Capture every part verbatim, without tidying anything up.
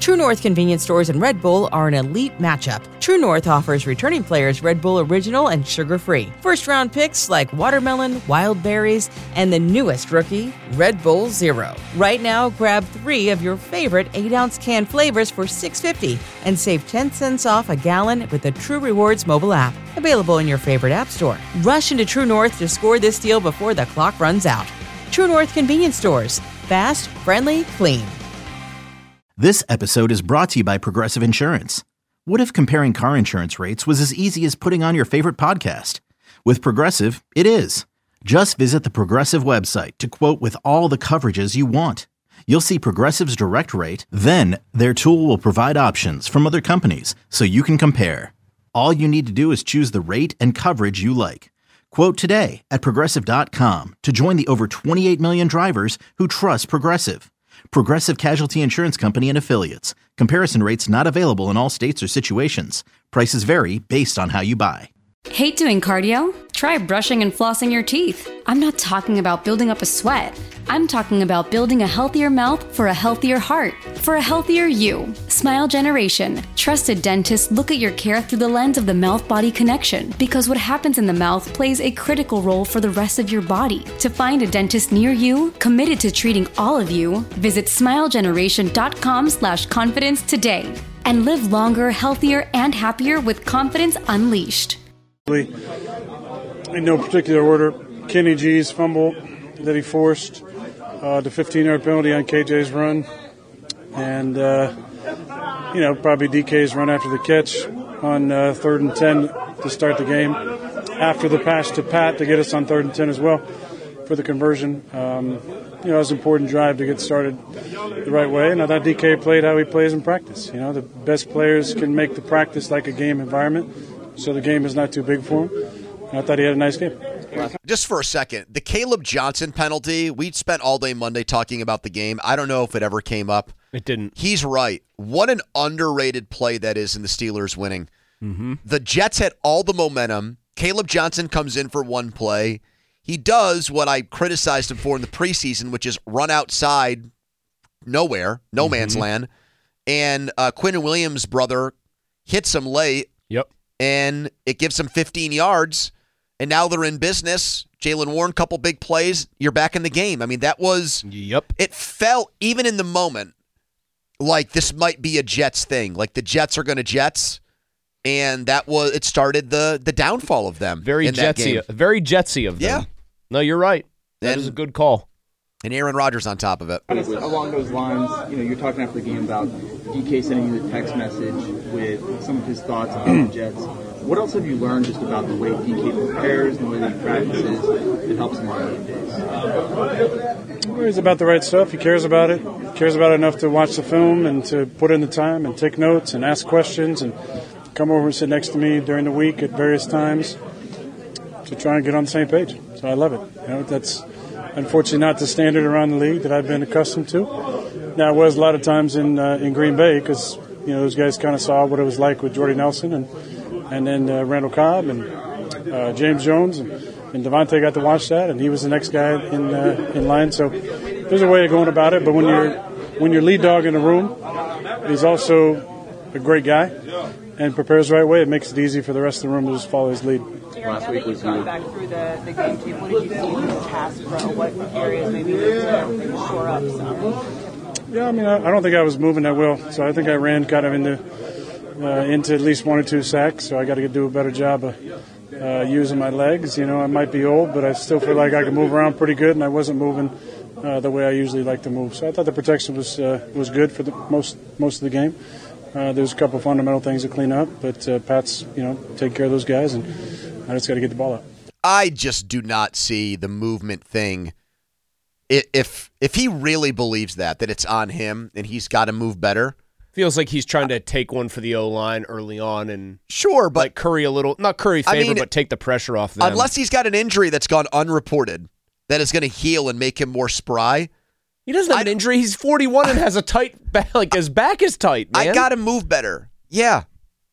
True North Convenience Stores and Red Bull are an elite matchup. True North offers returning players Red Bull Original and sugar-free. First-round picks like watermelon, wild berries, and the newest rookie, Red Bull Zero. Right now, grab three of your favorite eight-ounce can flavors for six dollars and fifty cents and save ten cents off a gallon with the True Rewards mobile app. Available in your favorite app store. Rush into True North to score this deal before the clock runs out. True North Convenience Stores. Fast, friendly, clean. This episode is brought to you by Progressive Insurance. What if comparing car insurance rates was as easy as putting on your favorite podcast? With Progressive, it is. Just visit the Progressive website to quote with all the coverages you want. You'll see Progressive's direct rate, then their tool will provide options from other companies so you can compare. All you need to do is choose the rate and coverage you like. Quote today at Progressive dot com to join the over twenty-eight million drivers who trust Progressive. Progressive Casualty Insurance Company and Affiliates. Comparison rates not available in all states or situations. Prices vary based on how you buy. Hate doing cardio? Try brushing and flossing your teeth. I'm not talking about building up a sweat. I'm talking about building a healthier mouth for a healthier heart, for a healthier you. Smile Generation. Trusted dentists look at your care through the lens of the mouth-body connection because what happens in the mouth plays a critical role for the rest of your body. To find a dentist near you, committed to treating all of you, visit smilegeneration.com slash confidence today and live longer, healthier, and happier with confidence unleashed. In no particular order, Kenny G's fumble that he forced, uh, the fifteen-yard penalty on K J's run, and, uh, you know, probably D K's run after the catch on uh, third and ten to start the game, after the pass to Pat to get us on third and ten as well for the conversion. Um, you know, it was an important drive to get started the right way, and I thought D K played how he plays in practice. You know, the best players can make the practice like a game environment, so the game is not too big for him. I thought he had a nice game. Just for a second, the Caleb Johnson penalty, we spent all day Monday talking about the game. I don't know if it ever came up. It didn't. He's right. What an underrated play that is in the Steelers winning. Mm-hmm. The Jets had all the momentum. Caleb Johnson comes in for one play. He does what I criticized him for in the preseason, which is run outside nowhere, no mm-hmm. man's land. And uh, Quinn Williams' brother hits him late. Yep. And it gives him fifteen yards. And now they're in business. Jaylen Warren, couple big plays. You're back in the game. I mean, that was... Yep. It felt, even in the moment, like this might be a Jets thing. Like the Jets are going to Jets. And that was... It started the the downfall of them. Very in that Jetsy. game. Very Jetsy of them. Yeah. No, you're right. That And- is a good call. And Aaron Rodgers on top of it. Along those lines, you know, you're talking after the game about D K sending you a text message with some of his thoughts about the Jets. What else have you learned just about the way D K prepares and the way that he practices that helps him on game days? Well, he's about the right stuff. He cares about it. He cares about it enough to watch the film and to put in the time and take notes and ask questions and come over and sit next to me during the week at various times to try and get on the same page. So I love it. You know, that's unfortunately not the standard around the league that I've been accustomed to. Now, it was a lot of times in uh, in Green Bay because, you know, those guys kind of saw what it was like with Jordy Nelson and and then uh, Randall Cobb and uh, James Jones. And, and Devontae got to watch that, and he was the next guy in uh, in line. So there's a way of going about it. But when you're, when you're lead dog in the room, he's also a great guy and prepares the right way. It makes it easy for the rest of the room to just follow his lead. Last week was going back through the, the game tape. What did you see in this pass pro? What areas maybe to shore up some? Yeah, I mean, I, I don't think I was moving that well, so I think I ran kind of into uh, into at least one or two sacks. So I got to do a better job of uh, using my legs. You know, I might be old, but I still feel like I can move around pretty good, and I wasn't moving uh, the way I usually like to move. So I thought the protection was uh, was good for the most most of the game. Uh, there's a couple of fundamental things to clean up, but uh, Pat's, you know, take care of those guys, and I just got to get the ball out. I just do not see the movement thing. If if he really believes that, that it's on him and he's got to move better. Feels like he's trying to take one for the O-line early on and sure, but like curry a little, not curry favor, I mean, but take the pressure off them. Unless he's got an injury that's gone unreported that is going to heal and make him more spry. He doesn't have I, an injury. He's forty-one and has a tight back. Like his back is tight, man. I got to move better. Yeah.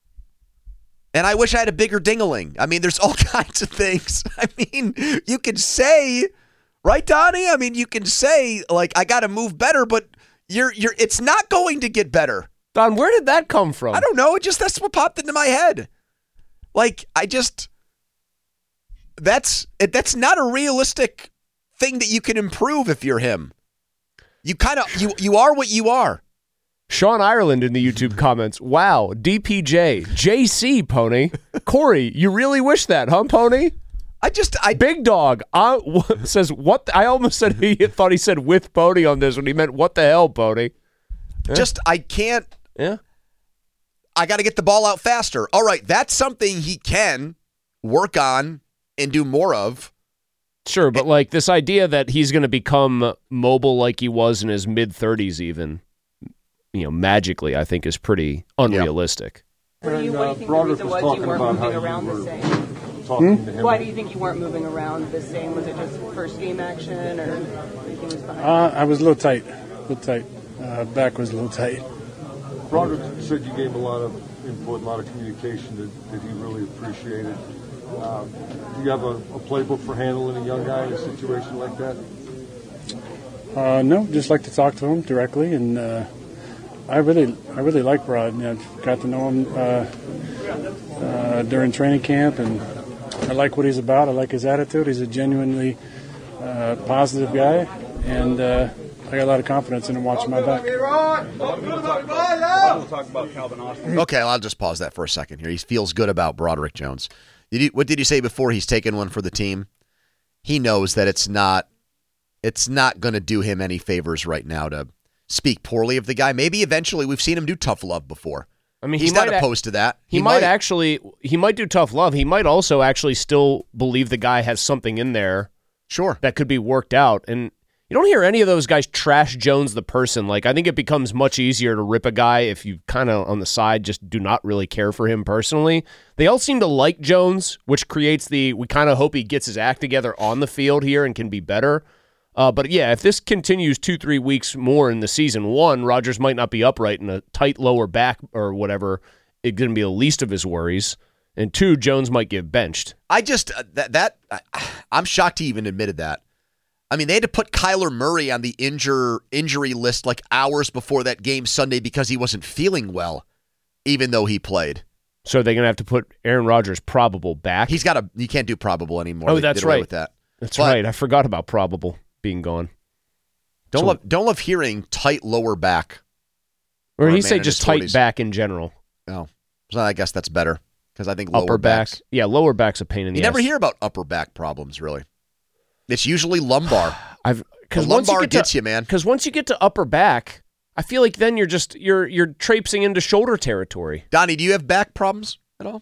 And I wish I had a bigger ding-a-ling. I mean, there's all kinds of things. I mean, you can say, right, Donnie? I mean, you can say, like, I got to move better, but you're you're. It's not going to get better Don, where did that come from? I don't know. It just that's what popped into my head. Like I just that's it, that's not a realistic thing that you can improve if you're him. You kind of you you are what you are. Sean Ireland in the YouTube comments. Wow, D P J, J C Pony, Corey. You really wish that, huh, Pony? I just I Big Dog uh, w- says what? The, I almost said he thought he said with Pony on this when he meant what the hell, Pony. Yeah. Just I can't. Yeah. I got to get the ball out faster. All right, that's something he can work on and do more of. Sure, but like this idea that he's going to become mobile like he was in his mid thirties, even, you know, magically, I think is pretty unrealistic. What do you, what do you think the reason was you weren't moving around the same? Hmm? Why do you think you weren't moving around the same? Was it just first game action, or anything was behind? Uh, I was a little tight, a little tight. Uh, back was a little tight. Broderick said you gave a lot of input, a lot of communication that, that he really appreciated. Um, do you have a, a playbook for handling a young guy in a situation like that? Uh, no, just like to talk to him directly, and uh, I really, I really like Rod. You know, got to know him uh, uh, during training camp, and I like what he's about. I like his attitude. He's a genuinely uh, positive guy, and uh, I got a lot of confidence in him watching my back. Okay, I'll just pause that for a second here. He feels good about Broderick Jones. Did you, what did you say before? He's taken one for the team. He knows that it's not, it's not going to do him any favors right now to speak poorly of the guy. Maybe eventually. We've seen him do tough love before. I mean, he's he not might opposed to that. He, he might, might actually. He might do tough love. He might also actually still believe the guy has something in there. Sure, that could be worked out. And you don't hear any of those guys trash Jones the person. Like, I think it becomes much easier to rip a guy if you kind of on the side just do not really care for him personally. They all seem to like Jones, which creates the, we kind of hope he gets his act together on the field here and can be better. Uh, but yeah, if this continues two, three weeks more in the season, one, Rodgers might not be upright and a tight lower back or whatever. It's going to be the least of his worries. And two, Jones might get benched. I just, uh, that, that uh, I'm shocked he even admitted that. I mean, they had to put Kyler Murray on the injure, injury list like hours before that game Sunday because he wasn't feeling well, even though he played. So they're going to have to put Aaron Rodgers probable back? He's got a, you can't do probable anymore. Oh, they that's did away right. With that. That's but right. I forgot about probable being gone. Don't so, love, don't love hearing tight lower back. Or he say just tight back in general. Oh, so I guess that's better because I think lower upper back. backs, yeah, lower back's a pain in the you ass. You never hear about upper back problems, really. It's usually lumbar. I've because lumbar you gets to, you, man. Because once you get to upper back, I feel like then you're just you're you're traipsing into shoulder territory. Donnie, do you have back problems at all?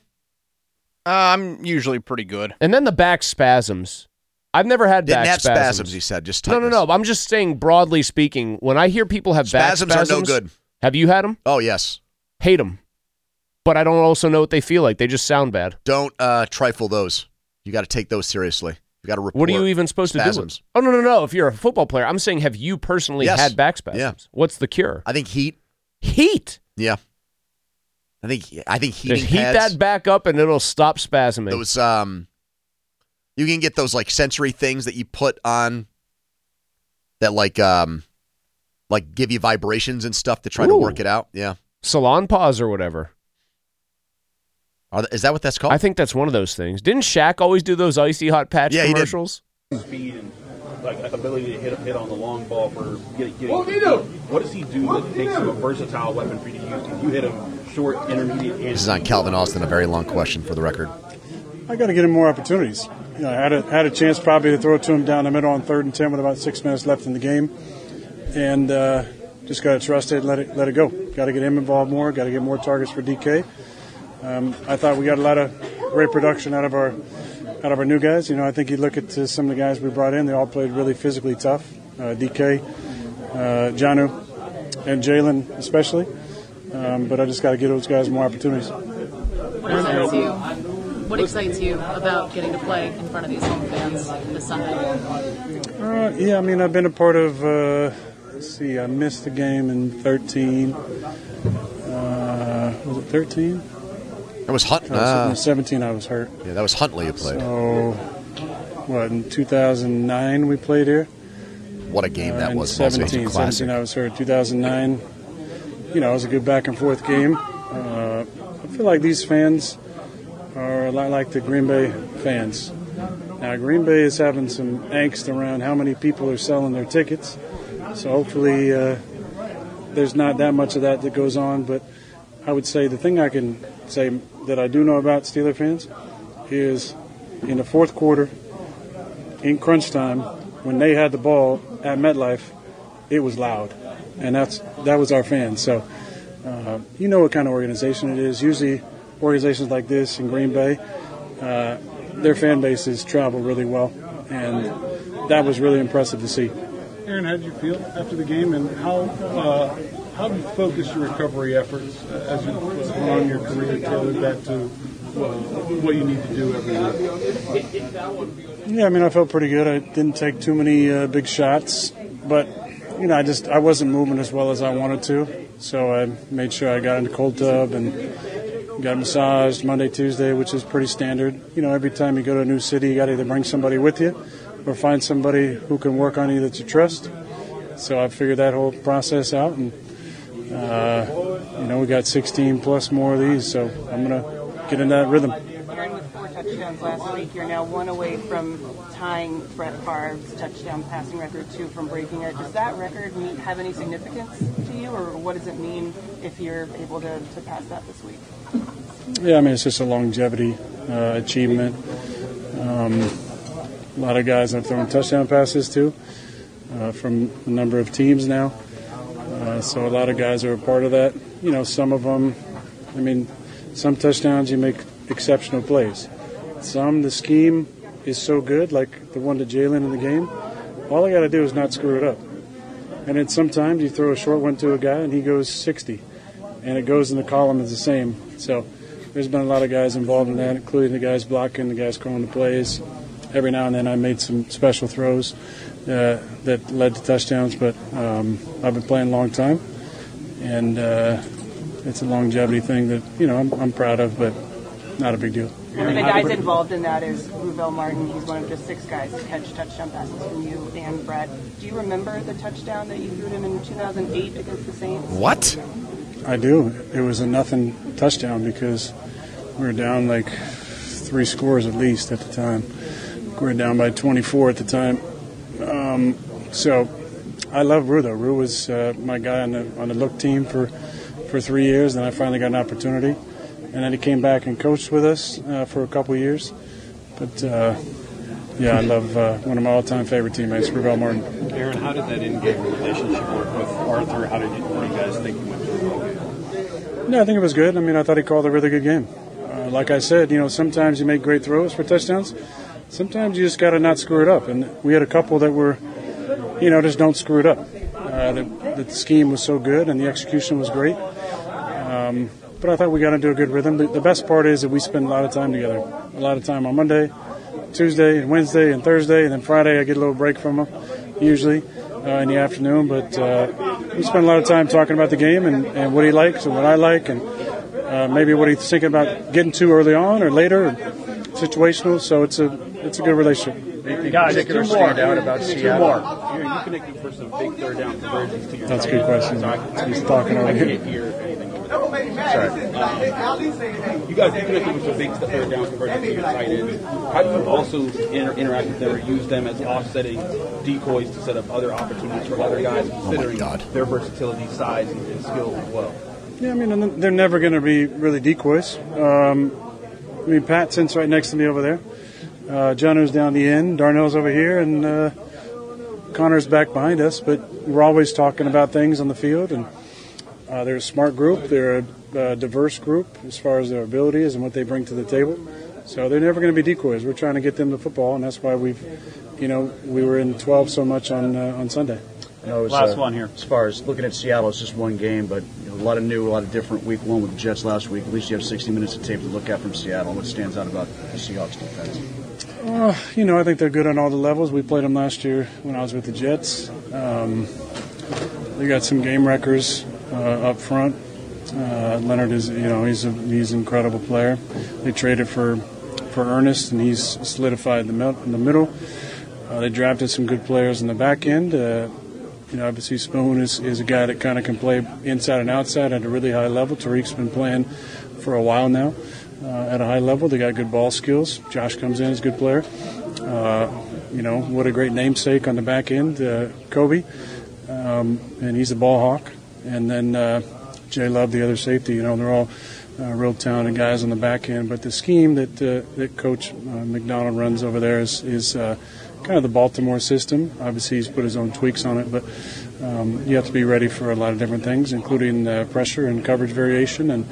Uh, I'm usually pretty good. And then the back spasms. I've never had Didn't back have spasms. spasms. He said just tightness. no, no, no. I'm just saying broadly speaking. When I hear people have spasms back spasms, are no good. Have you had them? Oh yes, hate them. But I don't also know what they feel like. They just sound bad. Don't uh, trifle those. You got to take those seriously. You got to report. What are you even supposed spasms. to do? Oh no, no, no. If you're a football player, I'm saying, have you personally yes. had back spasms? Yeah. What's the cure? I think heat. Heat. Yeah. I think I think heating Just heat pads, that back up and it'll stop spasming. Those um, you can get those like sensory things that you put on that like um, like give you vibrations and stuff to try Ooh. to work it out. Yeah. Salon pause or whatever. Are th- is that what that's called? I think that's one of those things. Didn't Shaq always do those icy hot patch yeah, commercials? He did. Speed and like ability to hit hit on the long ball for getting. getting what, do what does he do that makes him a versatile weapon for you to use? If you hit him short, intermediate, and this is on Calvin Austin. A very long question for the record. I got to get him more opportunities. You know, I had a had a chance probably to throw it to him down the middle on third and ten with about six minutes left in the game, and uh, just got to trust it and let it let it go. Got to get him involved more. Got to get more targets for D K. Um, I thought we got a lot of great production out of our out of our new guys. You know, I think you look at uh, some of the guys we brought in; they all played really physically tough. Uh, D K, uh, Janu, and Jalen especially. Um, but I just got to give those guys more opportunities. What excites you? What excites you about getting to play in front of these home fans this Sunday? Uh, yeah, I mean, I've been a part of. Uh, let's see, I missed the game in thirteen. Uh, was it thirteen? It was Hunt. Oh, uh, seventeen, I was hurt. Yeah, that was Huntley who played. So, what, in two thousand nine we played here? What a game uh, that was. seventeen, seventeen, I was hurt. two thousand nine, you know, it was a good back and forth game. Uh, I feel like these fans are a lot like the Green Bay fans. Now, Green Bay is having some angst around how many people are selling their tickets, so hopefully uh, there's not that much of that that goes on. But I would say the thing I can say that I do know about Steeler fans is in the fourth quarter, in crunch time, when they had the ball at MetLife, it was loud, and that's that was our fans. So uh, you know what kind of organization it is. Usually organizations like this in Green Bay, uh, their fan bases travel really well, and that was really impressive to see. Aaron, how did you feel after the game, and how uh, how do you focus your recovery efforts as you went on your career, tailored that to uh, what you need to do every week? Yeah, I mean, I felt pretty good. I didn't take too many uh, big shots, but you know, I just I wasn't moving as well as I wanted to, so I made sure I got in the cold tub and got massaged Monday, Tuesday, which is pretty standard. You know, every time you go to a new city, you got to either bring somebody with you or find somebody who can work on you that you trust. So I figured that whole process out, and uh, you know, we got sixteen plus more of these, so I'm gonna get in that rhythm. Aaron, with four touchdowns last week, you're now one away from tying Brett Favre's touchdown passing record, two from breaking it. Does that record mean, have any significance to you, or what does it mean if you're able to, to pass that this week? Yeah, I mean, it's just a longevity uh, achievement. Um, a lot of guys I've thrown touchdown passes to uh, from a number of teams now. Uh, so a lot of guys are a part of that. You know, some of them, I mean, some touchdowns you make exceptional plays. Some, the scheme is so good, like the one to Jalen in the game, all I got to do is not screw it up. And then sometimes you throw a short one to a guy and he goes sixty, and it goes in the column as the same. So there's been a lot of guys involved in that, including the guys blocking, the guys calling the plays. Every now and then I made some special throws uh, that led to touchdowns, but um, I've been playing a long time, and uh, it's a longevity thing that, you know, I'm, I'm proud of, but not a big deal. One of the guys involved in that is Ruvell Martin. He's one of just six guys to catch touchdown passes from you and Brett. Do you remember the touchdown that you threw him in two thousand eight against the Saints? What? I do. It was a nothing touchdown because we were down like three scores at least at the time. We were down by twenty-four at the time. Um, so I love Rue, though. Rue was uh, my guy on the on the look team for, for three years, and I finally got an opportunity. And then he came back and coached with us uh, for a couple of years. But, uh, yeah, I love uh, one of my all-time favorite teammates, Ruvell Martin. Aaron, how did that in-game relationship work with Arthur? How did you, what do you guys think you went through? Yeah, I think it was good. I mean, I thought he called a really good game. Uh, like I said, you know, sometimes you make great throws for touchdowns. Sometimes you just got to not screw it up. And we had a couple that were, you know, just don't screw it up. Uh, the, the scheme was so good and the execution was great. Um, but I thought we got into a good rhythm. The, the best part is that we spend a lot of time together. A lot of time on Monday, Tuesday, and Wednesday, and Thursday. And then Friday I get a little break from him, usually, uh, in the afternoon. But uh, we spend a lot of time talking about the game and, and what he likes and what I like, and uh, maybe what he's thinking about getting to early on or later, and situational. So it's a it's a good relationship. The guys, two more. About two more. You, you connected for some big third down conversions to your That's a good question. So He's talking over I here. can't hear anything over there. Sorry. Um, you guys you connected with some big third down conversions to your tight ends. How do you also inter- interact with them or use them as offsetting decoys to set up other opportunities for other guys, considering oh their versatility, size, and, and skill as well? Yeah, I mean, they're never going to be really decoys. Um, I mean, Pat sits right next to me over there. Uh, Jono's down the end. Darnell's over here, and uh, Connor's back behind us. But we're always talking about things on the field, and uh, they're a smart group. They're a, a diverse group as far as their abilities and what they bring to the table. So they're never going to be decoys. We're trying to get them the football, and that's why we've, you know, we were in twelve so much on uh, on Sunday. I know it was, Last uh, one here. As far as looking at Seattle, it's just one game, but you know, a lot of new, a lot of different. Week one with the Jets last week. At least you have sixty minutes of tape to look at from Seattle. What stands out about the Seahawks defense? Uh, you know, I think they're good on all the levels. We played them last year when I was with the Jets. Um, they got some game wreckers uh, up front. Uh, Leonard is, you know, he's a he's an incredible player. They traded for for Ernest, and he's solidified the mil- in the middle. Uh, they drafted some good players in the back end. Uh, You know, obviously Spoon is, is a guy that kind of can play inside and outside at a really high level. Tariq's been playing for a while now uh, at a high level. They got good ball skills. Josh comes in as a good player. Uh, you know, what a great namesake on the back end, uh, Kobe. Um, and he's a ball hawk. And then uh, Jay Love, the other safety. You know, they're all uh, real talented guys on the back end. But the scheme that uh, that Coach uh, McDonald runs over there is, is uh, kind of the Baltimore system. Obviously, he's put his own tweaks on it, but um, you have to be ready for a lot of different things, including uh, pressure and coverage variation, and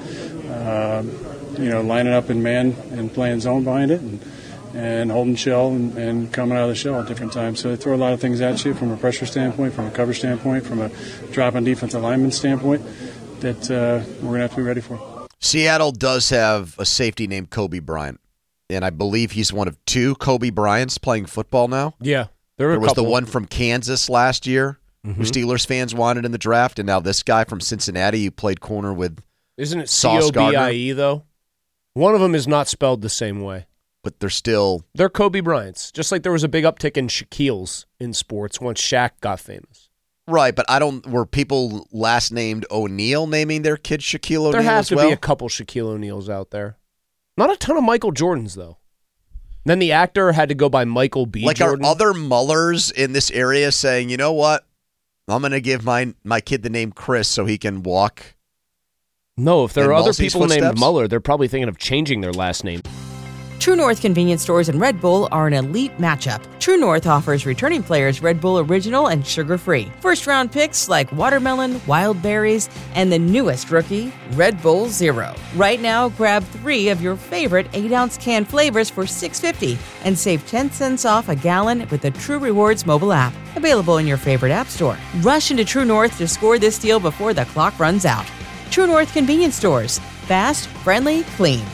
uh, you know, lining up in man and playing zone behind it, and, and holding shell and, and coming out of the shell at different times. So they throw a lot of things at you from a pressure standpoint, from a coverage standpoint, from a drop and defensive lineman standpoint that uh, we're going to have to be ready for. Seattle does have a safety named Kobe Bryant, and I believe he's one of two Kobe Bryants playing football now. Yeah. There, there was couple. the one from Kansas last year mm-hmm. who Steelers fans wanted in the draft, and now this guy from Cincinnati who played corner with Isn't it C Sauce O B I E, Gardner. though? One of them is not spelled the same way. But they're still... They're Kobe Bryants. Just like there was a big uptick in Shaquille's in sports once Shaq got famous. Right, but I don't... Were people last named O'Neal naming their kid Shaquille O'Neal There has as to well? be a couple Shaquille O'Neals out there. Not a ton of Michael Jordans, though. Then the actor had to go by Michael B. Like, Jordan. are other Mullers in this area saying, you know what? I'm going to give my my kid the name Chris so he can walk? No, if there in are other Mulsey's people named footsteps? Muller, they're probably thinking of changing their last name. True North convenience stores and Red Bull are an elite matchup. True North offers returning players Red Bull Original and sugar-free. First-round picks like watermelon, wild berries, and the newest rookie, Red Bull Zero. Right now, grab three of your favorite eight-ounce can flavors for six dollars and fifty cents and save ten cents off a gallon with the True Rewards mobile app. Available in your favorite app store. Rush into True North to score this deal before the clock runs out. True North convenience stores. Fast, friendly, clean.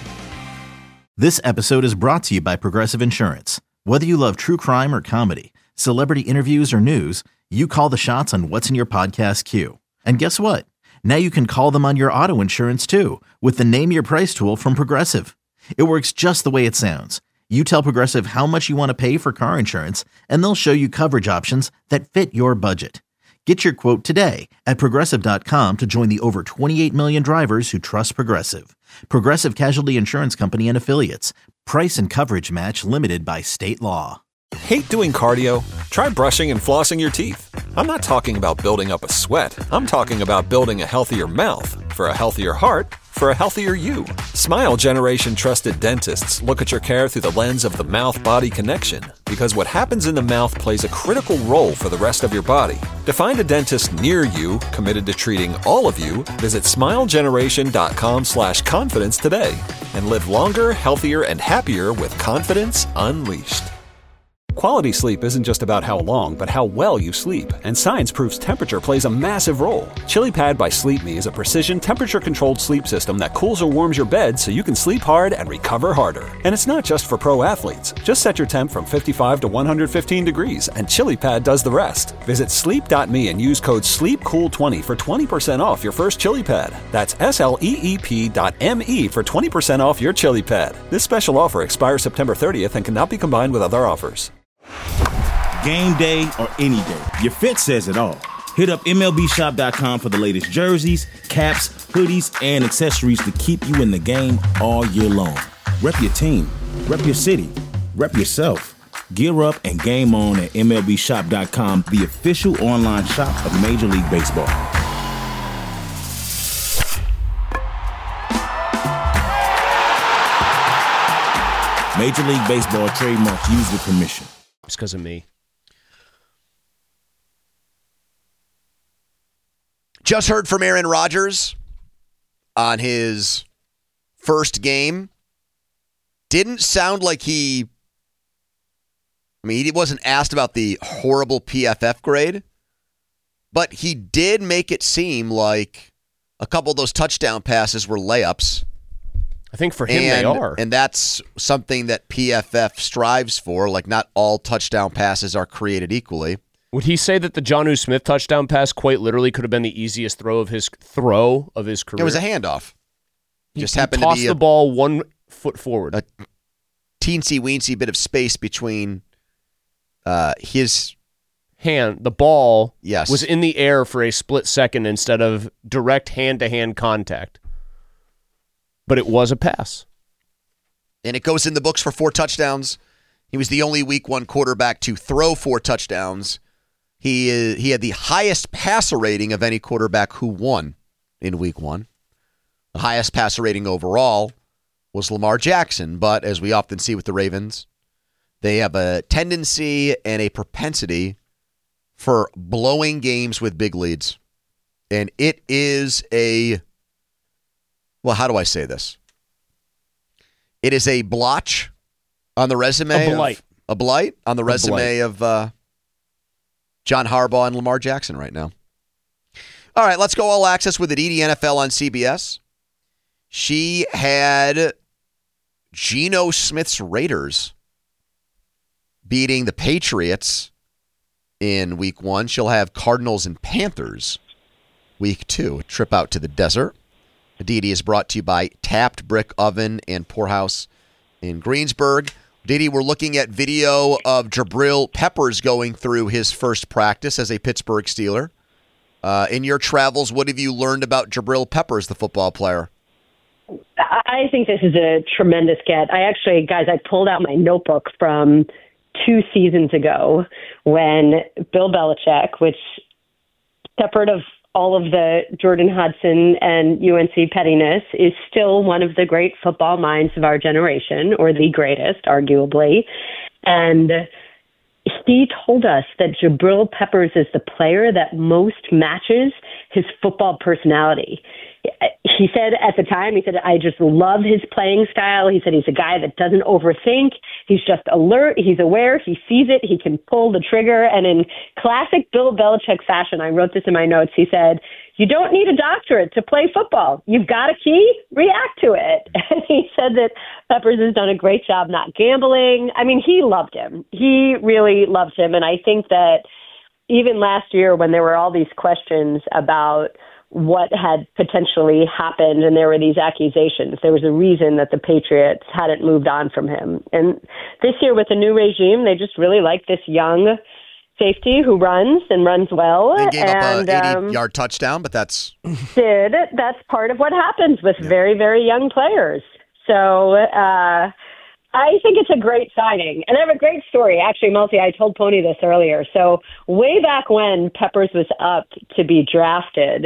This episode is brought to you by Progressive Insurance. Whether you love true crime or comedy, celebrity interviews or news, you call the shots on what's in your podcast queue. And guess what? Now you can call them on your auto insurance too with the Name Your Price tool from Progressive. It works just the way it sounds. You tell Progressive how much you want to pay for car insurance, and they'll show you coverage options that fit your budget. Get your quote today at Progressive dot com to join the over twenty-eight million drivers who trust Progressive. Progressive Casualty Insurance Company and Affiliates. Price and coverage match limited by state law. Hate doing cardio? Try brushing and flossing your teeth. I'm not talking about building up a sweat. I'm talking about building a healthier mouth. For a healthier heart, for a healthier you. Smile Generation trusted dentists look at your care through the lens of the mouth-body connection, because what happens in the mouth plays a critical role for the rest of your body. To find a dentist near you committed to treating all of you, visit smilegeneration.com slash confidence today and live longer, healthier, and happier with confidence unleashed. Quality sleep isn't just about how long, but how well you sleep. And science proves temperature plays a massive role. ChiliPad by Sleep Me is a precision temperature-controlled sleep system that cools or warms your bed so you can sleep hard and recover harder. And it's not just for pro athletes. Just set your temp from fifty-five to one hundred fifteen degrees, and ChiliPad does the rest. Visit sleep dot me and use code sleep cool twenty for twenty percent off your first ChiliPad. That's S L E E P dot M E for twenty percent off your ChiliPad. This special offer expires September thirtieth and cannot be combined with other offers. Game day or any day, your fit says it all. Hit up M L B shop dot com for the latest jerseys, caps, hoodies, and accessories to keep you in the game all year long. Rep your team, rep your city, rep yourself. Gear up and game on at M L B shop dot com, the official online shop of Major League Baseball. Major League Baseball trademark used with permission. It's because of me. Just heard from Aaron Rodgers on his first game. Didn't sound like he... I mean, he wasn't asked about the horrible P F F grade, but he did make it seem like a couple of those touchdown passes were layups. I think for him and, they are. And that's something that P F F strives for. Like, not all touchdown passes are created equally. Would he say that the Jonnu Smith touchdown pass quite literally could have been the easiest throw of his throw of his career? It was a handoff. He Just he happened tossed to be the a, ball one foot forward. A teensy-weensy bit of space between uh, his hand, the ball yes. was in the air for a split second instead of direct hand-to-hand contact. But it was a pass. And it goes in the books for four touchdowns. He was the only week one quarterback to throw four touchdowns. He uh, he had the highest passer rating of any quarterback who won in week one. The highest passer rating overall was Lamar Jackson. But as we often see with the Ravens, they have a tendency and a propensity for blowing games with big leads. And it is a, well, how do I say this? It is a blotch on the resume. A blight. Of, a blight on the A resume blight. of uh, John Harbaugh and Lamar Jackson right now. All right, let's go all access with Aditi N F L on C B S. She had Geno Smith's Raiders beating the Patriots in week one. She'll have Cardinals and Panthers week two. A trip out to the desert. Aditi is brought to you by Tapped Brick Oven and Poorhouse in Greensburg. Aditi, we're looking at video of Jabril Peppers going through his first practice as a Pittsburgh Steeler. Uh, in your travels, what have you learned about Jabril Peppers, the football player? I think this is a tremendous get. I actually, guys, I pulled out my notebook from two seasons ago when Bill Belichick, which separate of all of the Jordan Hudson and U N C pettiness, is still one of the great football minds of our generation, or the greatest, arguably. And he told us that Jabril Peppers is the player that most matches his football personality. He said at the time, he said, I just love his playing style. He said he's a guy that doesn't overthink. He's just alert. He's aware. He sees it. He can pull the trigger. And in classic Bill Belichick fashion, I wrote this in my notes. He said, you don't need a doctorate to play football. You've got a key, react to it. And he said that Peppers has done a great job not gambling. I mean, he loved him. He really loved him. And I think that even last year when there were all these questions about what had potentially happened and there were these accusations, there was a reason that the Patriots hadn't moved on from him. And this year with the new regime, they just really like this young safety who runs and runs well. They gave and, up a um, eighty-yard touchdown, but that's... did. That's part of what happens with yeah. very, very young players. So uh, I think it's a great signing. And I have a great story. Actually, Multi, I told Pony this earlier. So way back when Peppers was up to be drafted,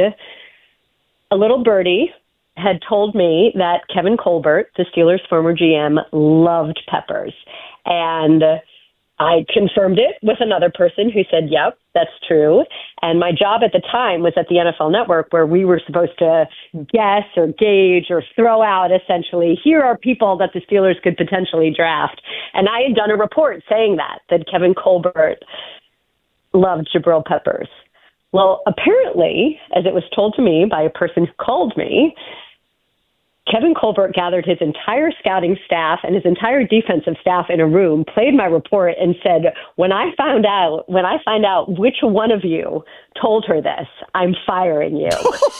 a little birdie had told me that Kevin Colbert, the Steelers' former G M, loved Peppers. And I confirmed it with another person who said, yep, that's true. And my job at the time was at the N F L Network, where we were supposed to guess or gauge or throw out, essentially, here are people that the Steelers could potentially draft. And I had done a report saying that, that Kevin Colbert loved Jabril Peppers. Well, apparently, as it was told to me by a person who called me, Kevin Colbert gathered his entire scouting staff and his entire defensive staff in a room, played my report, and said, when I found out, when I find out which one of you told her this, I'm firing you.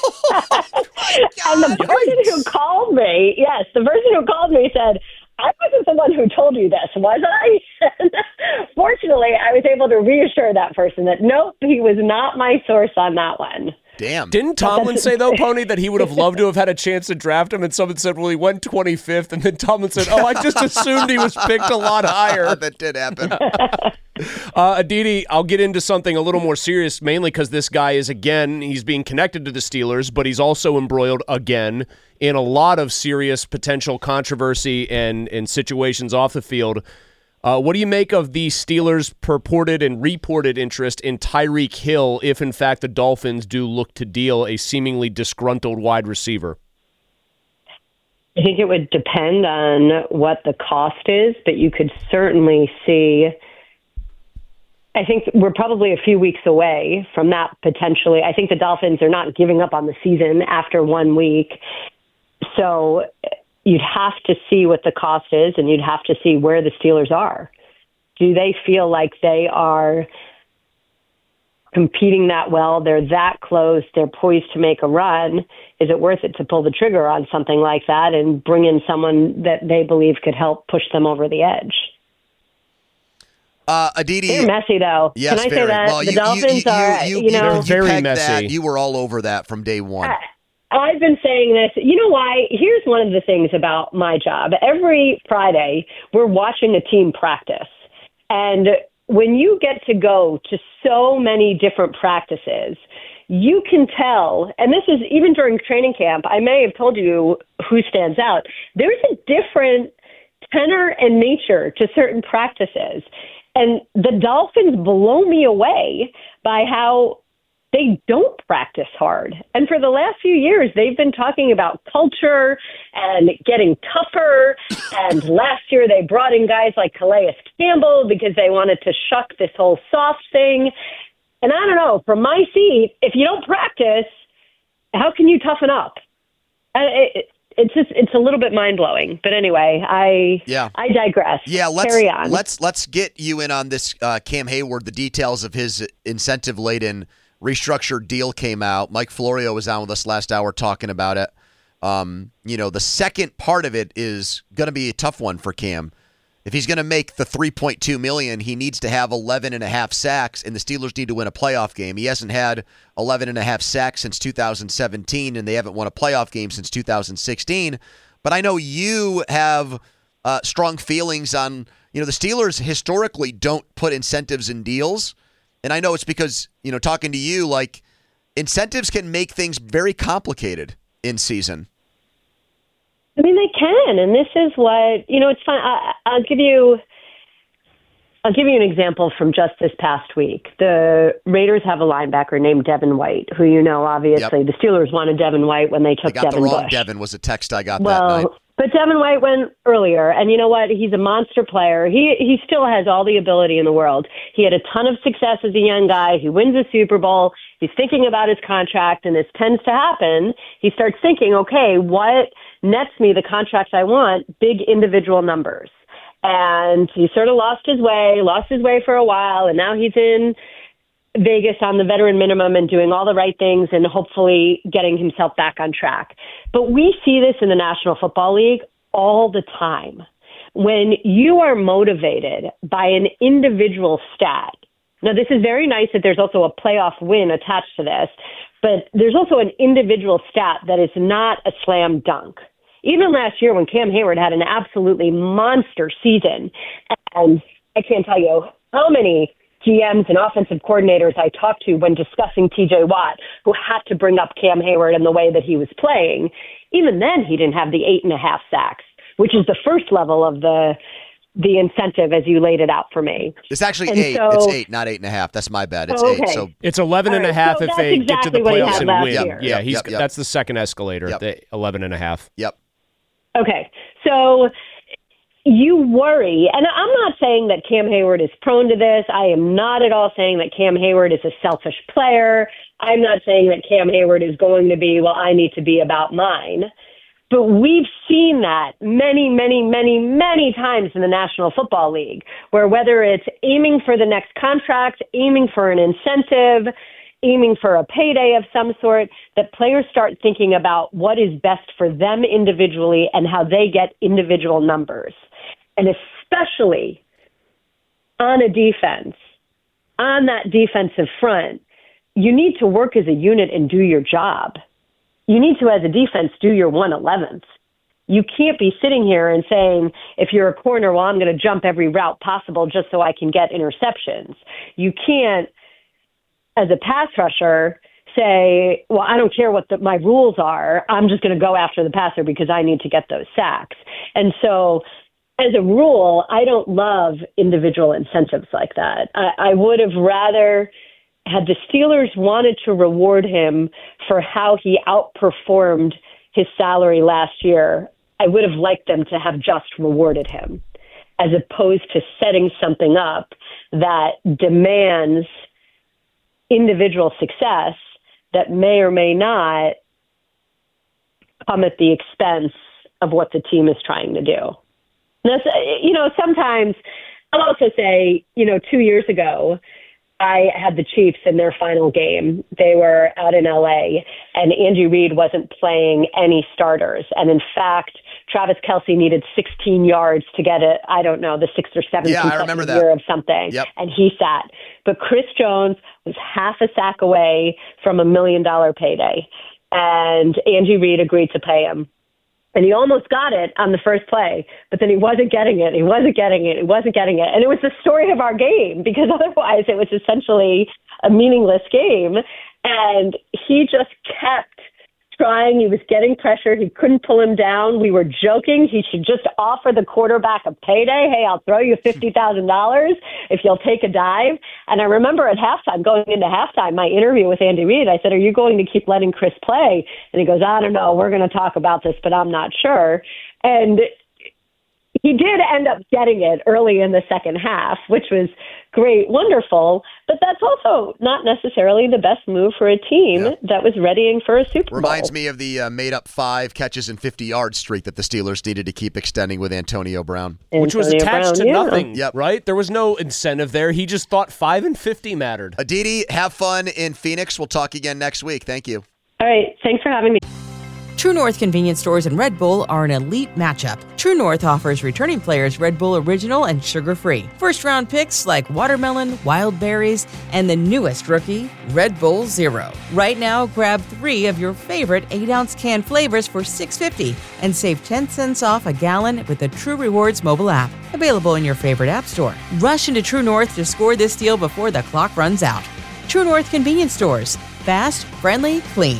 And the person who called me, yes, the person who called me said, I wasn't the one who told you this, was I? Fortunately, I was able to reassure that person that, nope, he was not my source on that one. Damn. Didn't Tomlin say, though, Pony, that he would have loved to have had a chance to draft him? And someone said, well, he went twenty-fifth. And then Tomlin said, oh, I just assumed he was picked a lot higher. That did happen. uh, Aditi, I'll get into something a little more serious, mainly because this guy is, again, he's being connected to the Steelers, but he's also embroiled again in a lot of serious potential controversy and, and situations off the field. Uh, what do you make of the Steelers' purported and reported interest in Tyreek Hill if, in fact, the Dolphins do look to deal a seemingly disgruntled wide receiver? I think it would depend on what the cost is, but you could certainly see, I think we're probably a few weeks away from that potentially. I think the Dolphins are not giving up on the season after one week. So you'd have to see what the cost is, and you'd have to see where the Steelers are. Do they feel like they are competing that well? They're that close. They're poised to make a run. Is it worth it to pull the trigger on something like that and bring in someone that they believe could help push them over the edge? Uh, Aditi, they're messy though. Yes, Can I very. say that Well, the you, Dolphins you, you, are? you, You, know, you very pegged messy. That. You were all over that from day one. I, I've been saying this. You know why? Here's one of the things about my job. Every Friday, we're watching a team practice. And when you get to go to so many different practices, you can tell, and this is even during training camp, I may have told you who stands out. There's a different tenor and nature to certain practices. And the Dolphins blow me away by how they don't practice hard. And for the last few years, they've been talking about culture and getting tougher. And last year, they brought in guys like Calais Campbell because they wanted to shuck this whole soft thing. And I don't know, from my seat, if you don't practice, how can you toughen up? It, it's just, it's a little bit mind-blowing. But anyway, I yeah. I digress. Yeah, let's, Carry on. Let's, let's get you in on this uh, Cam Hayward. The details of his incentive-laden restructured deal came out. Mike Florio was on with us last hour talking about it. Um, you know, the second part of it is going to be a tough one for Cam. If he's going to make the three point two million dollars, he needs to have eleven and a half sacks, and the Steelers need to win a playoff game. He hasn't had eleven and a half sacks since two thousand seventeen, and they haven't won a playoff game since two thousand sixteen. But I know you have uh, strong feelings on, you know, the Steelers historically don't put incentives in deals. And I know it's because, you know, talking to you, like, incentives can make things very complicated in season. I mean, they can, and this is what, you know, it's fun. I, I'll give you, I'll give you an example from just this past week. The Raiders have a linebacker named Devin White, who you know, obviously, Yep. the Steelers wanted Devin White when they took I got Devin the wrong Bush. Devin was a text I got Well, that night. but Devin White went earlier, and you know what? He's a monster player. He he still has all the ability in the world. He had a ton of success as a young guy. He wins a Super Bowl. He's thinking about his contract, and this tends to happen. He starts thinking, okay, what nets me the contract I want? Big individual numbers. And he sort of lost his way, lost his way for a while, and now he's in Vegas on the veteran minimum and doing all the right things and hopefully getting himself back on track. But we see this in the National Football League all the time. When you are motivated by an individual stat, now this is very nice that there's also a playoff win attached to this, but there's also an individual stat that is not a slam dunk. Even last year when Cam Hayward had an absolutely monster season, and I can't tell you how many G Ms and offensive coordinators I talked to when discussing T J Watt, who had to bring up Cam Hayward and the way that he was playing. Even then, he didn't have the eight and a half sacks, which is the first level of the the incentive as you laid it out for me. It's actually And eight. so- it's eight, not eight and a half. That's my bad. It's Oh, eight. okay. So It's eleven and All a right, half so if that's they get to exactly the what he playoffs had and last win. year. Yeah, Yep, he's yep, yep. that's the second escalator, Yep. the eleven and a half. Yep. Okay, so you worry, and I'm not saying that Cam Hayward is prone to this. I am not at all saying that Cam Hayward is a selfish player. I'm not saying that Cam Hayward is going to be, well, I need to be about mine. But we've seen that many, many, many, many times in the National Football League, where whether it's aiming for the next contract, aiming for an incentive, aiming for a payday of some sort, that players start thinking about what is best for them individually and how they get individual numbers. And especially on a defense, on that defensive front, you need to work as a unit and do your job. You need to, as a defense, do your one eleventh. You can't be sitting here and saying, if you're a corner, well, I'm going to jump every route possible just so I can get interceptions. You can't, as a pass rusher, say, well, I don't care what the, my rules are. I'm just going to go after the passer because I need to get those sacks. And so, as a rule, I don't love individual incentives like that. I, I would have rather had the Steelers wanted to reward him for how he outperformed his salary last year, I would have liked them to have just rewarded him, as opposed to setting something up that demands individual success that may or may not come at the expense of what the team is trying to do. Now, you know, sometimes I'll also say, you know, two years ago, I had the Chiefs in their final game. They were out in L A, and Andy Reid wasn't playing any starters. And in fact, Travis Kelce needed sixteen yards to get it. I don't know, the sixth or seventh Yeah, I remember that. year of something. Yep. And he sat. But Chris Jones was half a sack away from a million dollar payday. And Andy Reid agreed to pay him. And he almost got it on the first play, but then he wasn't getting it. He wasn't getting it. He wasn't getting it. And it was the story of our game, because otherwise it was essentially a meaningless game. And he just kept trying. He was getting pressure. He couldn't pull him down. We were joking. He should just offer the quarterback a payday. Hey, I'll throw you fifty thousand dollars if you'll take a dive. And I remember at halftime, going into halftime, my interview with Andy Reid, I said, are you going to keep letting Chris play? And he goes, I don't know. We're going to talk about this, but I'm not sure. And he did end up getting it early in the second half, which was great, wonderful. But that's also not necessarily the best move for a team yeah. that was readying for a Super Bowl. Reminds me of the uh, made-up five catches and fifty-yard streak that the Steelers needed to keep extending with Antonio Brown. Antonio Which was attached Brown, to yeah. nothing, yep. right? There was no incentive there. He just thought five and fifty mattered. Aditi, have fun in Phoenix. We'll talk again next week. Thank you. All right. Thanks for having me. True North convenience stores and Red Bull are an elite matchup. True North offers returning players Red Bull Original and sugar-free. First-round picks like watermelon, wild berries, and the newest rookie, Red Bull Zero. Right now, grab three of your favorite eight-ounce can flavors for six dollars and fifty cents and save ten cents off a gallon with the True Rewards mobile app. Available in your favorite app store. Rush into True North to score this deal before the clock runs out. True North convenience stores. Fast, friendly, clean.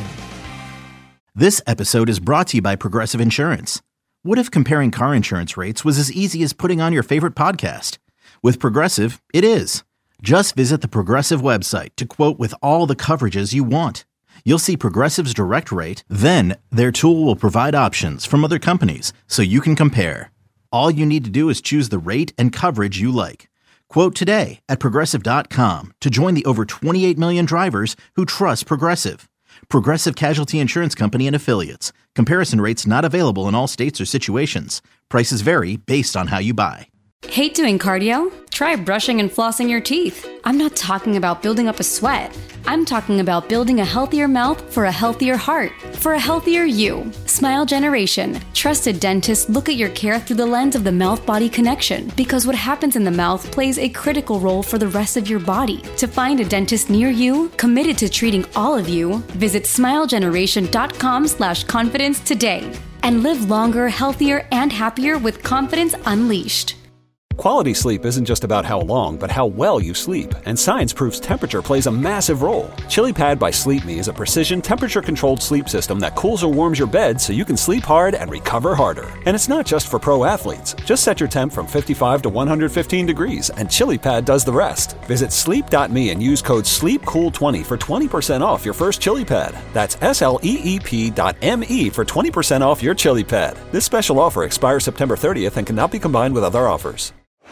This episode is brought to you by Progressive Insurance. What if comparing car insurance rates was as easy as putting on your favorite podcast? With Progressive, it is. Just visit the Progressive website to quote with all the coverages you want. You'll see Progressive's direct rate, then their tool will provide options from other companies so you can compare. All you need to do is choose the rate and coverage you like. Quote today at Progressive dot com to join the over twenty-eight million drivers who trust Progressive. Progressive Casualty Insurance Company and Affiliates. Comparison rates not available in all states or situations. Prices vary based on how you buy. Hate doing cardio? Try brushing and flossing your teeth. I'm not talking about building up a sweat. I'm talking about building a healthier mouth for a healthier heart, for a healthier you. Smile Generation. Trusted dentists look at your care through the lens of the mouth-body connection, because what happens in the mouth plays a critical role for the rest of your body. To find a dentist near you, committed to treating all of you, visit smile generation dot com slash confidence today. And live longer, healthier, and happier with confidence unleashed. Quality sleep isn't just about how long, but how well you sleep. And science proves temperature plays a massive role. ChiliPad by Sleep Me is a precision temperature-controlled sleep system that cools or warms your bed so you can sleep hard and recover harder. And it's not just for pro athletes. Just set your temp from fifty-five to one hundred fifteen degrees, and ChiliPad does the rest. Visit sleep dot me and use code sleep cool twenty for twenty percent off your first ChiliPad. That's S L E E P dot M E for twenty percent off your ChiliPad. This special offer expires September thirtieth and cannot be combined with other offers.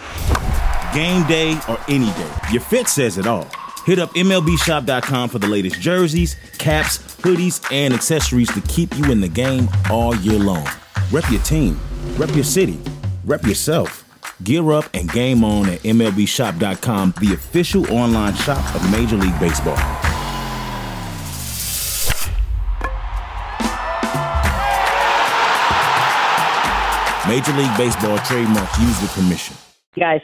Game day or any day, your fit says it all. Hit up M L B shop dot com for the latest jerseys, caps, hoodies, and accessories to keep you in the game all year long. Rep your team, rep your city, rep yourself. Gear up and game on at M L B shop dot com, the official online shop of Major League Baseball. Major League Baseball trademark used with permission. Guys.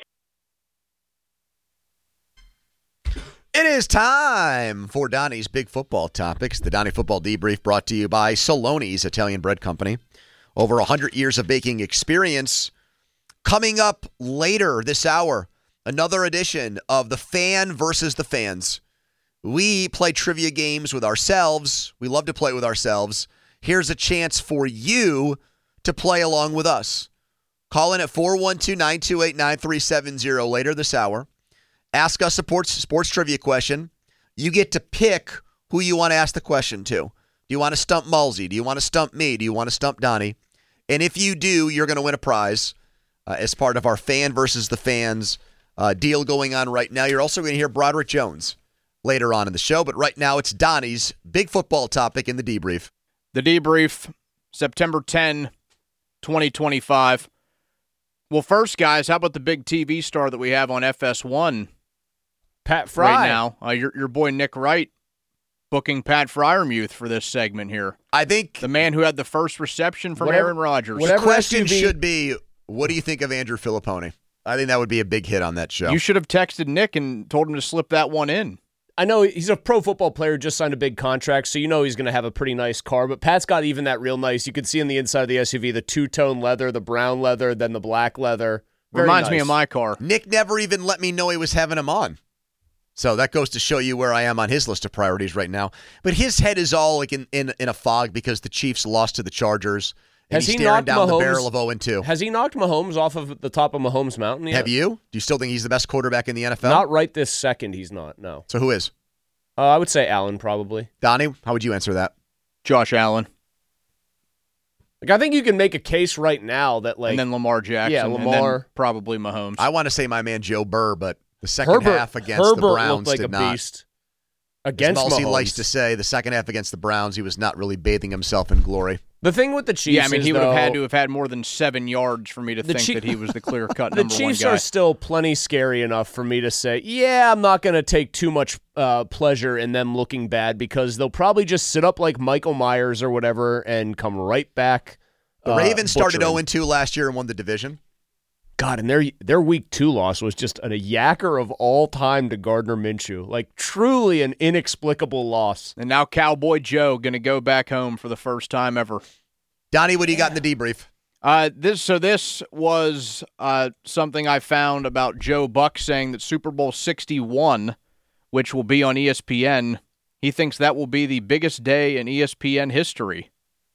It is time for Donnie's Big Football Topics. The Donnie Football Debrief brought to you by Saloni's Italian Bread Company. Over one hundred years of baking experience. Coming up later this hour, another edition of the Fan versus the Fans. We play trivia games with ourselves. We love to play with ourselves. Here's a chance for you to play along with us. Call in at four one two, nine two eight, nine three seven zero later this hour. Ask us a sports, sports trivia question. You get to pick who you want to ask the question to. Do you want to stump Mulsey? Do you want to stump me? Do you want to stump Donnie? And if you do, you're going to win a prize uh, as part of our Fan versus the Fans uh, deal going on right now. You're also going to hear Broderick Jones later on in the show. But right now, it's Donnie's Big Football Topic in the debrief. The debrief, September tenth, twenty twenty-five. Well, first, guys, how about the big T V star that we have on F S one? Pat Fry. Right now, uh, your your boy Nick Wright booking Pat Fryermuth for this segment here. I think the man who had the first reception from whatever, Aaron Rodgers. The question S U V should be, what do you think of Andrew Filippone? I think that would be a big hit on that show. You should have texted Nick and told him to slip that one in. I know he's a pro football player, just signed a big contract, so you know he's going to have a pretty nice car. But Pat's got even that real nice. You can see on the inside of the S U V the two-tone leather, the brown leather, then the black leather. Very Reminds nice. me of my car. Nick never even let me know he was having him on. So that goes to show you where I am on his list of priorities right now. But his head is all like in, in, in a fog because the Chiefs lost to the Chargers. And Has he's he staring knocked down Mahomes, the barrel of oh and two. Has he knocked Mahomes off of the top of Mahomes Mountain yet? Have you? Do you still think he's the best quarterback in the N F L? Not right this second, he's not, no. So who is? Uh, I would say Allen, probably. Donnie, how would you answer that? Josh Allen. Like, I think you can make a case right now that, like... And then Lamar Jackson. Yeah, Lamar. And then probably Mahomes. I want to say my man Joe Burr, but the second Herbert, half against Herbert the Browns looked like did a not. beast. Against As Mulsey Mahomes. likes to say, the second half against the Browns, he was not really bathing himself in glory. The thing with the Chiefs Yeah, I mean, is, he would have though, had to have had more than seven yards for me to The think Chief- that he was the clear-cut The number Chiefs one guy. are still plenty scary enough for me to say, yeah, I'm not going to take too much uh, pleasure in them looking bad because they'll probably just sit up like Michael Myers or whatever and come right back. The uh, Ravens started butchering. oh and two last year and won the division. God, and their their week two loss was just a yacker of all time to Gardner Minshew. Like, truly an inexplicable loss. And now Cowboy Joe going to go back home for the first time ever. Donnie, what do you got in the debrief? Uh, this so this was uh, something I found about Joe Buck saying that Super Bowl sixty-one, which will be on E S P N, he thinks that will be the biggest day in E S P N history.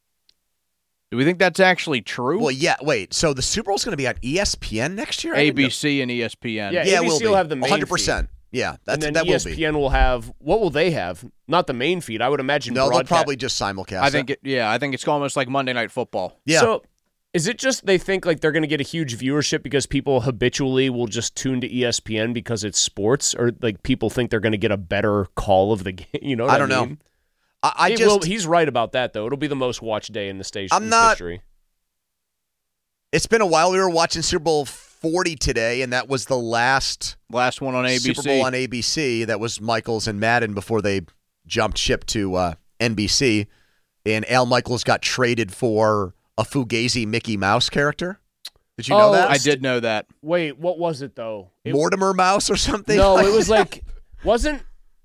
Do we think that's actually true? Well, yeah. Wait. So the Super Bowl's going to be on E S P N next year? I A didn't B know- C and E S P N. Yeah, Yeah, A B C will be. will have the main one hundred percent. feed. Yeah, that's, and then that E will S P be. N will have, what will they have? Not the main feed. I would imagine No, they'll broadcast. probably just simulcast I think it. it, yeah, I think it's almost like Monday Night Football. Yeah. So is it just they think like they're going to get a huge viewership because people habitually will just tune to E S P N because it's sports, or like people think they're going to get a better call of the game? You know what I I don't know. mean? I, I He just will- he's right about that, though. It'll be the most watched day in the station's I'm not- history. It's been a while. We were watching Super Bowl forty today, and that was the last last one on A B C. Super Bowl on A B C. That was Michaels and Madden before they jumped ship to uh, N B C. And Al Michaels got traded for a Fugazi Mickey Mouse character. Did you know Oh, that? I did know that. Wait, what was it, though? It, Mortimer Mouse or something? no, it was like, wasn't,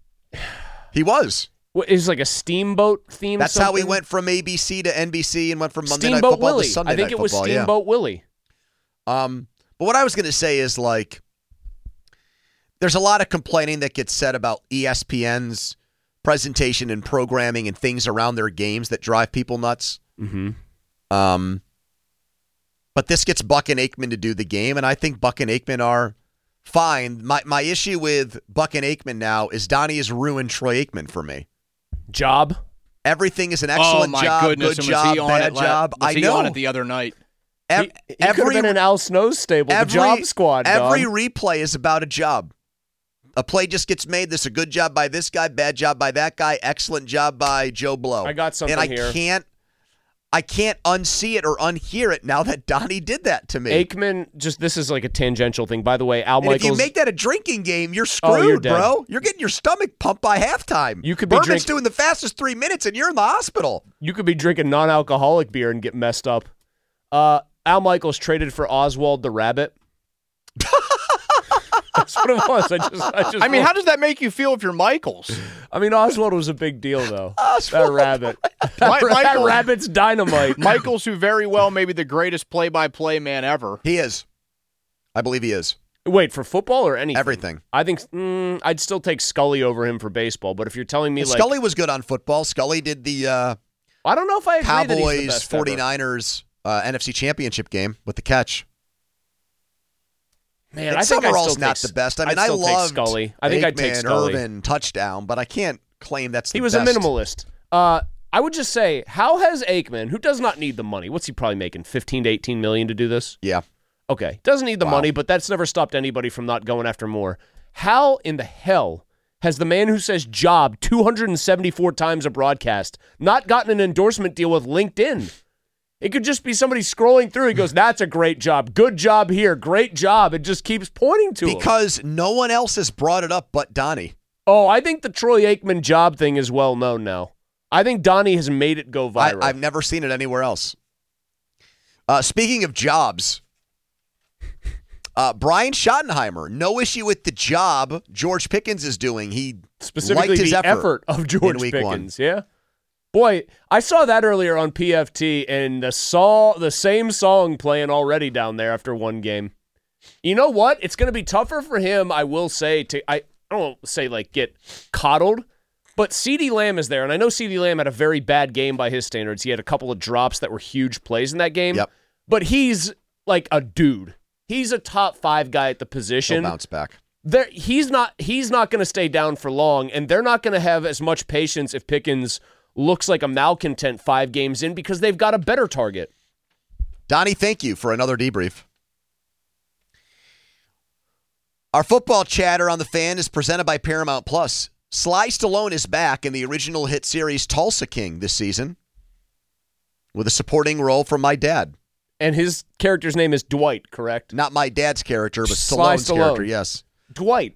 He was. what, it was like a steamboat theme? That's how we something? went from A B C to N B C and went from Monday Night Steamboat Football Willie. to Sunday I think Night it was Football. yeah. Steamboat Willie. Um, but what I was going to say is, like, there's a lot of complaining that gets said about E S P N's presentation and programming and things around their games that drive people nuts. Mm-hmm. Um, but this gets Buck and Aikman to do the game, and I think Buck and Aikman are fine. My my issue with Buck and Aikman now is Donnie has ruined Troy Aikman for me. Job? Everything is an excellent oh my job, goodness! good and was job, he on bad it la- job. Was I he know. on it the other night? Ev- He, he every could have been in Al Snow's stable, every, the Job Squad. Every dog. replay is about a job. A play just gets made. This is a good job by this guy, bad job by that guy, excellent job by Joe Blow. I got something and I here. can't, I can't unsee it or unhear it now that Donnie did that to me. Aikman, just this is like a tangential thing. By the way, Al and Michaels. if you make that a drinking game, you're Oh, screwed, you're dead. bro. You're getting your stomach pumped by halftime. You could be Bourbon's drink- doing the fastest three minutes, and you're in the hospital. You could be drinking non-alcoholic beer and get messed up. Uh, Al Michaels traded for Oswald the Rabbit. That's what it was. I just, I just. I mean, how does that make you feel if you're Michaels? I mean, Oswald was a big deal, though. Oswald. That rabbit. Mi- that, that Michael- rabbit's dynamite. Michaels, who very well may be the greatest play-by-play man ever. He is. I believe he is. Wait, for football or anything? Everything. I think mm, I'd still take Scully over him for baseball. But if you're telling me And like Scully was good on football. Scully did the uh, I don't know if I agree that he's the Cowboys best ever. 49ers uh, N F C Championship game with the catch. Man, And I think I'd Summerall's still not take, the best. I mean, I'd I still take loved Scully. I think I'd take Aikman, Scully. Irvin touchdown, but I can't claim that's the He was best. a minimalist. Uh, I would just say, how has Aikman, who does not need the money, what's he probably making, fifteen to eighteen million to do this? Yeah. Okay, doesn't need the Wow. money, but that's never stopped anybody from not going after more. How in the hell has the man who says job two hundred seventy-four times a broadcast not gotten an endorsement deal with LinkedIn? It could just be somebody scrolling through. He goes, that's a great job. Good job here. Great job. It just keeps pointing to him. Because no one else has brought it up but Donnie. Oh, I think the Troy Aikman job thing is well known now. I think Donnie has made it go viral. I, I've never seen it anywhere else. Uh, speaking of jobs, uh, Brian Schottenheimer, no issue with the job George Pickens is doing. He Specifically liked his the effort, effort of George week Pickens, one. yeah? Boy, I saw that earlier on P F T, and the, saw, the same song playing already down there after one game. You know what? It's going to be tougher for him, I will say, to I, I don't say like get coddled, but CeeDee Lamb is there, and I know CeeDee Lamb had a very bad game by his standards. He had a couple of drops that were huge plays in that game. Yep. But he's like a dude. He's a top five guy at the position. He'll bounce back. There, he's not. He's not going to stay down for long, and they're not going to have as much patience if Pickens looks like a malcontent five games in because they've got a better target. Donnie, thank you for another debrief. Our football chatter on the Fan is presented by Paramount Plus. Sly Stallone is back in the original hit series Tulsa King this season with a supporting role from my dad. And his character's name is Dwight, correct? Not my dad's character, but Sly Stallone's Stallone. character, yes. Dwight.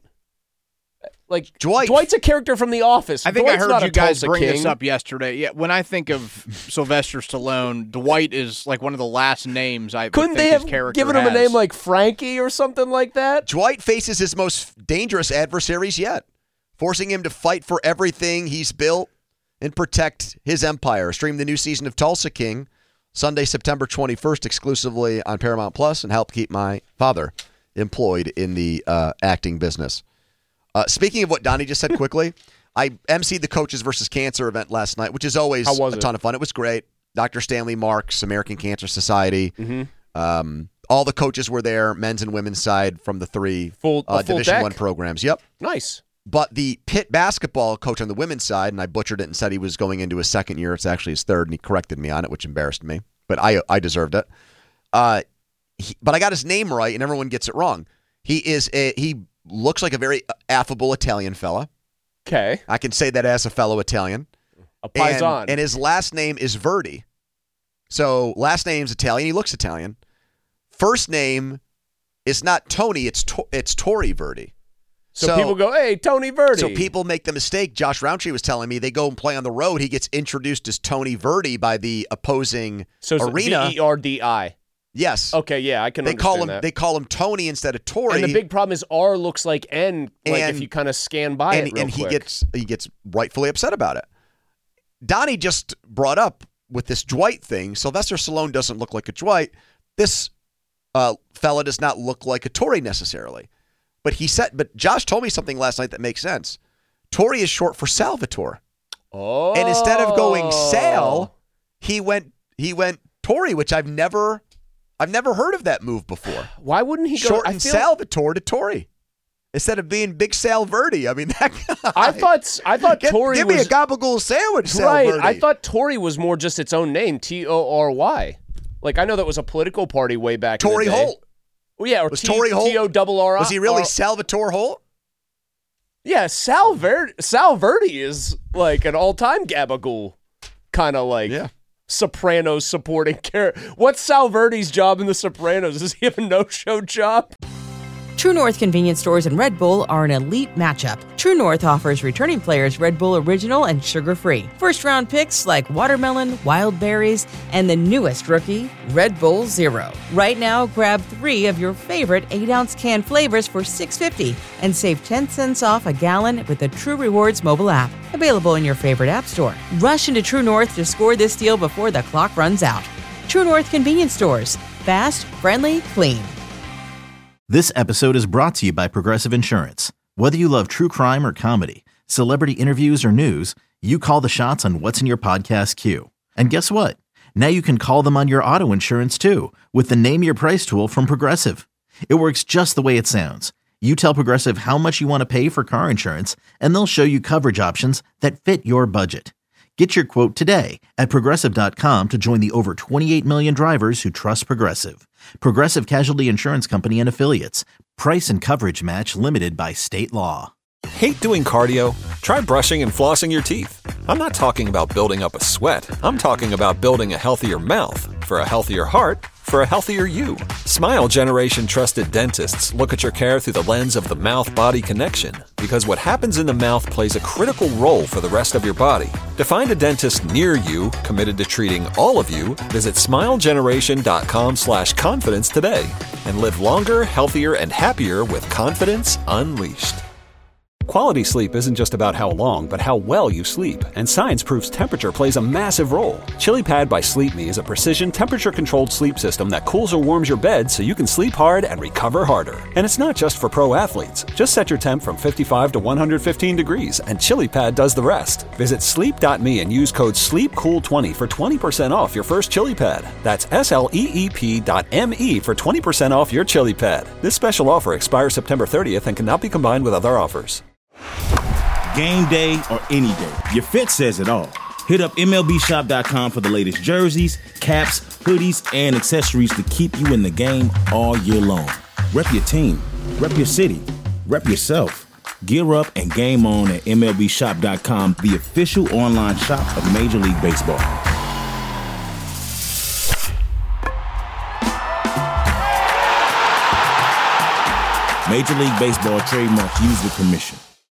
Like Dwight. Dwight's a character from The Office. I think Dwight's I not heard a you guys Tulsa bring King. this up yesterday. Yeah, when I think of Sylvester Stallone, Dwight is like one of the last names I Couldn't would they think have his character given him a has. name like Frankie or something like that? Dwight faces his most dangerous adversaries yet, forcing him to fight for everything he's built and protect his empire. Stream the new season of Tulsa King Sunday, September twenty-first, exclusively on Paramount Plus, and help keep my father employed in the uh, acting business. Uh, speaking of what Donnie just said quickly, I emceed the Coaches versus Cancer event last night, which is always How was a it? ton of fun. It was great. Doctor Stanley Marks, American Cancer Society. Mm-hmm. Um, all the coaches were there, men's and women's side from the three Full, uh, a full Division deck. One programs. Yep. Nice. But the Pitt basketball coach on the women's side, and I butchered it and said he was going into his second year. It's actually his third, and he corrected me on it, which embarrassed me. But I I deserved it. Uh, he, but I got his name right, and everyone gets it wrong. He is a, he looks like a very affable Italian fella. Okay. I can say that as a fellow Italian. A paisan. And, and his last name is Verdi. So last name's Italian. He looks Italian. First name is not Tony. It's to, it's Tori Verdi. So, people go, hey, Tony Verdi. So people make the mistake. Josh Roundtree was telling me they go and play on the road. He gets introduced as Tony Verdi by the opposing so it's arena. V E R D I. Yes. Okay, yeah, I can They understand call him that. they call him Tony instead of Tori. And the big problem is R looks like N, like And- if you kind of scan by and, it real and he quick. gets he gets rightfully upset about it. Donnie just brought up with this Dwight thing. Sylvester Stallone doesn't look like a Dwight. This uh, fella does not look like a Tory necessarily. But he said, but Josh told me something last night that makes sense. Tory is short for Salvatore. Oh. And instead of going Sal, he went he went Tory, which I've never I've never heard of that move before. Why wouldn't he go? Shorten I feel- Salvatore to Tory instead of being Big Sal Verdi. I mean, that guy. I thought I thought Get- Tory give was me a gabagool sandwich, Sal right. Verdi. I thought Tory was more just its own name, T O R Y. Like I know that was a political party way back. Tory in the day. Holt. Oh yeah, or Was T- Tory Holt? T O double R I. Was he really R- Salvatore Holt? Yeah, Sal Verdi. Sal Verdi is like an all-time gabagool, kind of like Yeah. Sopranos supporting character. What's Sal Verdi's job in The Sopranos? Does he have a no-show job? True North convenience stores and Red Bull are an elite matchup. True North offers returning players Red Bull Original and sugar-free. First-round picks like watermelon, wild berries, and the newest rookie, Red Bull Zero. Right now, grab three of your favorite eight-ounce can flavors for six dollars and fifty cents and save ten cents off a gallon with the True Rewards mobile app. Available in your favorite app store. Rush into True North to score this deal before the clock runs out. True North convenience stores. Fast, friendly, clean. This episode is brought to you by Progressive Insurance. Whether you love true crime or comedy, celebrity interviews or news, you call the shots on what's in your podcast queue. And guess what? Now you can call them on your auto insurance too with the Name Your Price tool from Progressive. It works just the way it sounds. You tell Progressive how much you want to pay for car insurance, and they'll show you coverage options that fit your budget. Get your quote today at Progressive dot com to join the over twenty-eight million drivers who trust Progressive. Progressive Casualty Insurance Company and Affiliates. Price and coverage match limited by state law. Hate doing cardio? Try brushing and flossing your teeth. I'm not talking about building up a sweat. I'm talking about building a healthier mouth. For a healthier heart, for for a healthier you. Smile Generation trusted dentists look at your care through the lens of the mouth-body connection, because what happens in the mouth plays a critical role for the rest of your body. To find a dentist near you committed to treating all of you, visit smilegeneration.com slash confidence today and live longer, healthier, and happier with confidence unleashed. Quality sleep isn't just about how long, but how well you sleep, and science proves temperature plays a massive role. ChiliPad by Sleep Me is a precision temperature-controlled sleep system that cools or warms your bed so you can sleep hard and recover harder. And it's not just for pro athletes. Just set your temp from fifty-five to one hundred fifteen degrees, and ChiliPad does the rest. Visit sleep dot me and use code sleep cool twenty for twenty percent off your first ChiliPad. That's S L E E P dot M E for twenty percent off your ChiliPad. This special offer expires September thirtieth and cannot be combined with other offers. Game day or any day, your fit says it all. Hit up M L B shop dot com for the latest jerseys, caps, hoodies, and accessories to keep you in the game all year long. Rep your team, rep your city, rep yourself. Gear up and game on at M L B shop dot com, the official online shop of Major League Baseball. Major League Baseball trademarks used with permission.